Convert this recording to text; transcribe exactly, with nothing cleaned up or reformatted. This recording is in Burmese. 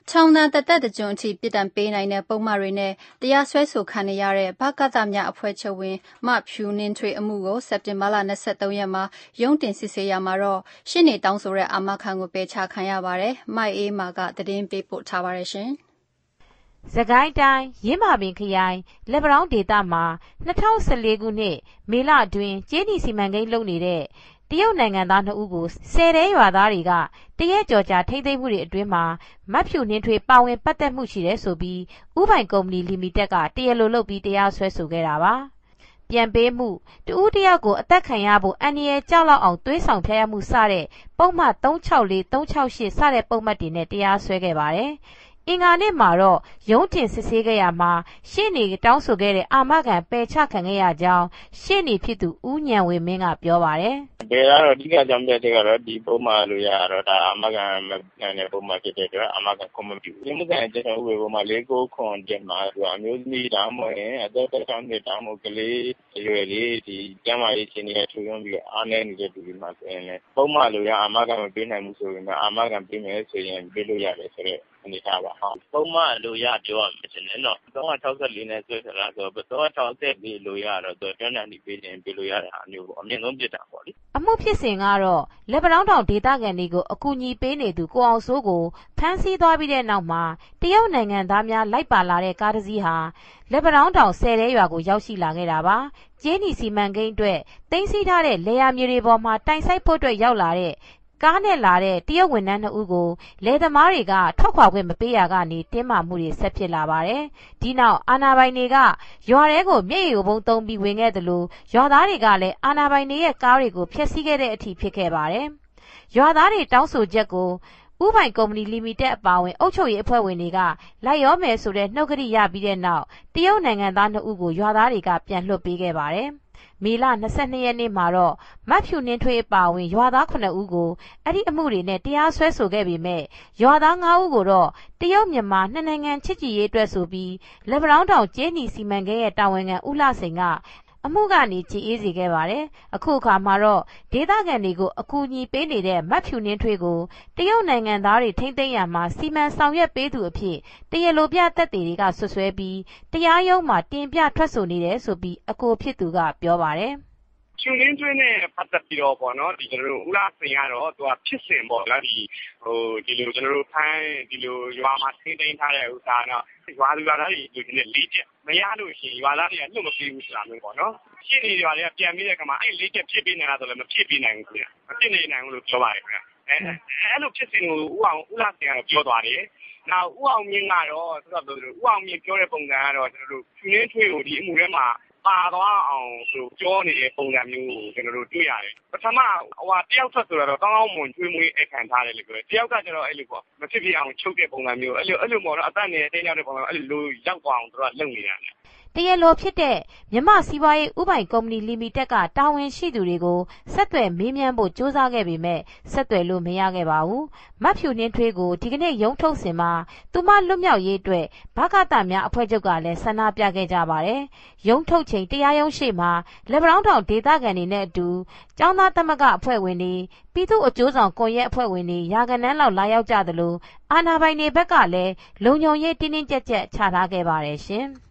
ထောင်ဒဏ်တစ်သက်တစ်ကျွန်းအထိပြစ်ဒဏ်ပေးနိုင်တဲ့ပုံမှန်တွေနဲ့တရားစွဲဆိုခံနေရတဲ့ဗကသများအဖွဲ့ချုပ်ဝင်မဖြူနှင်းထွေးအမှုကိုစက်တင်ဘာလ၂၃ရက်မှာရုံးတင်စစ်ဆေးရမှာတော့ရှင်းနေတောင်းဆိုတဲ့အာမခံကိုပယ်ချခံရပါတယ်။မိုက်အေးမာကသတင်းပေးပို့ထားပါတယ်ရှင်။စကိုင်းတိုင်းရင်းမာပင်ခရိုင်လက်ပံတောင်းဒေသမှာ၂၀၁၄ခုနှစ်မေလအတွင်းကြေးနီစီမံကိန်းလုပ်နေတဲ့တရုတ်နိုင်ငံသားနှစ်ဦးကိုဆယ်တဲရွာသားတွေကတရက်ကြော်ကြာထိမ့်သိမ်းမှုတွေအတွင်းမှာမဖြူနှင်းထွေးပါဝင်ပတ်သက်မှုရှိတယ်ဆိုပြီးဥပိုင်ကုမ္ပဏီလီမိတက်ကတရားလိုလုပ်ပြီးတရားစွဲဆိုခဲ့တာပါ။ပြန်ပေးမှုတဦးတယောက်ကိုအသက်ခံရဖို့အန္တရာယ်ကြောက်လောက်အောင်သွေးဆောင်ဖျက်ရမှုစတဲ့ပုံမှန်၃၆၄၃၆၈စတဲ့ပုံမှန်တွေနဲ့တရားစွဲခဲ့ပါတယ်။အင်္ဂါနေ့မှာတော့ရုံးတင်စစ်ဆေးခဲ့ရမှာရှေ့နေတောင်းဆိုခဲ့တဲ့အာမခံပယ်ချခံခဲ့ရကြောင်းရှေ့နေဖြစ်သူဦးဉဏ်ဝေမင်းကပြောပါတယ်။ဘယ်ကတော့အဓိကကြောင့်ပြတဲ့ကတော့ဒီပုံမှန်လိုရတော့ဒါအာမခံမခံတဲ့ပုံမှန်ဖြစ်တဲ့အတွက်အာမခံခွင့်မပြုဘူး။ဒီမှုခံတဲ့ဥပဒေပုံမှန်၄၉ခွန်တင်မှာသူအမျိုးသမီးတောင်းမရင်အသက်၁၆နှစ်တောင်းမှုကလေးအရွယ်လေးဒီကျန်းမာရေးရှင်တွေထူရုံးပြီးအားနည်းနေတဲ့လူတွေမှာဆိုရင်လည်းပုံမှန်လိုရအာမခံမပေးနိုင်ဘူးဆိုရင်အာမခံပေးမယ်ဆိုရင်ပေးလို့ရတယ်ဆိုတဲ့အနေထားပါဟုတ်ပုံမှန်လိုရပြောရမယ်ရှင်နော်၃၆၄နဲ့ဆွဲထလာဆိုတော့၃၆၄လိုရတော့သူတွန်းတန်ဒီပေးရင်ပေးလို့ရတာအမျိုးပေါ့အမြင့်ဆုံးပြစ်တာပေါ့လေအမှုဖြစ်စဉ်ကတော့လက်ပံတောင်းတောင်ဒေသခံတွေကိုအကူအညီပေးနေသူကိုအောင်စိုးကိုဖမ်းဆီးသွားပြီးတဲ့နောက်မှာတရုတ်နိုင်ငံသားများလိုက်ပါလာတဲ့ကားတစ်စီးဟာလက်ပံတောင်းတောင်ဆယ်တဲရွာကိုရောက်ရှိလာခဲ့တာပါကျေးနီစီမံကိန်းအတွက်တင်စီထားတဲ့လေယာမြေတွေပေါ်မှာတိုင်ဆိုင်ဖို့အတွက်ရောက်လာတဲ့ကားနဲ့လာတဲ့တရုတ်ဝန်ထမ်းနှစ်ဦးကိုလယ်သမားတွေကထွက်ခွာခွင့်မပေးရကနေတင်းမာမှုတွေဆက်ဖြစ်လာပါတယ်။ဒီနောက်အာဏာပိုင်တွေကရွာထဲကိုမျက်ရည်ဘုံသုံးပြီးဝင်ခဲ့တယ်လို့ရွာသားတွေကလည်းအာဏာပိုင်တွေရဲ့ကားတွေကိုဖျက်ဆီးခဲ့တဲ့အထိဖြစ်ခဲ့ပါတယ်။ရွာသားတွေတောင်းဆိုချက်ကိုဥပိုင်ကုမ္ပဏီလီမိတက်အပါအဝင်အုပ်ချုပ်ရေးအဖွဲ့ဝင်တွေကလိုက်ရောမယ်ဆိုတဲ့နှုတ်ကတိရပြီးတဲ့နောက်တရုတ်နိုင်ငံသားနှစ်ဦးကိုရွာသားတွေကပြန်လွှတ်ပေးခဲ့ပါတယ်။မေလ၂၂ရက်နေ့မှာတော့မဖြူနှင်းထွေးအပါအဝင်ရွာသားခုနှစ်ဦးကိုအဲ့ဒီအမှုတွေနဲ့တရားစွဲဆိုခဲ့ပေမဲ့ရွာသားငါးဦးကိုတော့တရုတ်မြန်မာနှစ်နိုင်ငံချစ်ကြည်ရေးအတွက်ဆိုပြီးလက်ပံတောင်းတောင်ကျေးနီစီမံကိန်းရဲ့တာဝန်ခံဦးလှစိန်ကအမှုကနေကြည်အေးစေခဲ့ပါတယ်။အခုအခါမှာတော့ဒေသခံတွေကိုအကူအညီပေးနေတဲ့မဖြူနှင်းထွေးကိုတရုတ်နိုင်ငံသားတွေထိမ့်သိမ်းရမှာစီမံဆောင်ရွက်ပေးသူအဖြစ်တရားလိုပြသက်သေတွေကဆွဆွဲပြီးတရားရုံးမှာတင်ပြထွက်ဆိုနေတယ်ဆိုပြီးအကိုဖြစ်သူကပြောပါတယ်။ဖြူနှင်းထွေးနဲ့ပတ်သက်ပြီးတော့ပေါ့နော်ဒီကျွန်တော်တို့ဦးလာစင်ကတော့သူကဖြစ်စဉ်ပေါ့နော်ဒီဟိုဒီလိုကျွန်တော်တို့ဖမ်းဒီလိုရွာမှာထိန်းသိမ်းထားတဲ့ဥစ္စာတော့ရွာလူရွာသားတွေလူတွေနဲ့လေးချက်မရလို့ရှိရင်ရွာသားတွေကလွတ်မပြေဘူးဆိုတာမျိုးပေါ့နော်ရှင်းနေရွာတွေကပြန်ပြီးတဲ့အခါမှာအဲ့လေးချက်ဖြစ်ပြီးနေတာဆိုလည်းမဖြစ်ပြီးနိုင်ဘူးခင်ဗျမဖြစ်နေနိုင်ဘူးလို့ပြောပါတယ်ခင်ဗျအဲအဲ့လိုဖြစ်စဉ်ကိုဦးအောင်ဦးလာစင်ကတော့ပြောသွားတယ်နောက်ဦးအောင်မြင့်ကတော့ဆိုတော့ဦးအောင်မြင့်ပြောတဲ့ပုံစံကတော့ကျွန်တော်တို့ဖြူနှင်းထွေးကိုဒီအမှုထဲမှာပါသွားအောင်ဆိုပြောနေတဲ့ပုံစံမျိုးကိုကျွန်တော်တို့တွေ့ရတယ်ပထမဟိုဟာတယောက်ထွက်ဆိုတော့ကောင်းကောင်းမွန်ကျွေးမွေးအခမ်းထားတယ်လို့ပြောတယ်တယောက်ကကျတော့အဲ့လိုပေါ့မဖြစ်ဖြစ်အောင်ချုပ်တဲ့ပုံစံမျိုးအဲ့လိုအဲ့လိုပေါ့နော်အသက်နဲ့တင်းရောက်တဲ့ပုံစံအဲ့လိုရောက်သွားအောင်သူတို့ကလုပ်နေရတယ်တရားလိုဖြစ်တဲ့မြမစီးပွားရေးဥပိုင်ကုမ္ပဏီလီမိတက်ကတာဝန်ရှိသူတွေကိုဆက်သွယ်မေးမြန်းဖို့ကြိုးစားခဲ့ပေမဲ့ဆက်သွယ်လို့မရခဲ့ပါဘူး။မဖြူနှင်းထွေးကိုဒီကနေ့ရုံးထုတ်စဉ်မှာသူမလွတ်မြောက်ရေးအတွက်ဗကသများအဖွဲ့ချုပ်ကလည်းဆန္ဒပြခဲ့ကြပါတယ်။ရုံးထုတ်ချိန်တရားရုံးရှေ့မှာလက်ပံတောင်းတောင်ဒေသခံတွေနဲ့အတူကျောင်းသားသမဂ္ဂအဖွဲ့ဝင်တွေပြည်သူ့အကျိုးဆောင်ကွန်ရက်အဖွဲ့ဝင်တွေရာဂဏန်းလောက်လာရောက်ကြသလိုအာဏာပိုင်တွေဘက်ကလည်းလုံခြုံရေးတင်းတင်းကြပ်ကြပ်ချထားခဲ့ပါတယ်ရှင်။